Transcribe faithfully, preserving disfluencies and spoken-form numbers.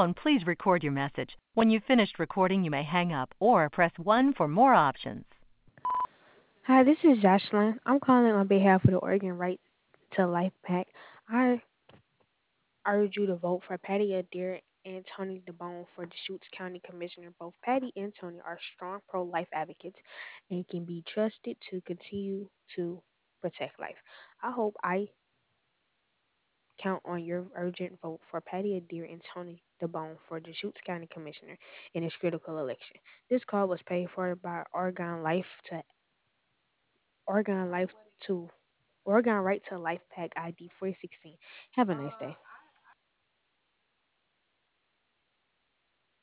tone, please record your message. When you've finished recording, you may hang up or press one for more options. Hi, this is Jocelyn. I'm calling on behalf of the Oregon Right to Life PAC. I urge you to vote for Patty Adair and Tony DeBone for Deschutes County Commissioner. Both Patty and Tony are strong pro life advocates and can be trusted to continue to protect life. I hope I count on your urgent vote for Patty Adair and Tony DeBone for Deschutes County Commissioner in this critical election. This call was paid for by Oregon Life to Oregon Life to Oregon Right to Life Pack I D four sixteen. Have a nice day.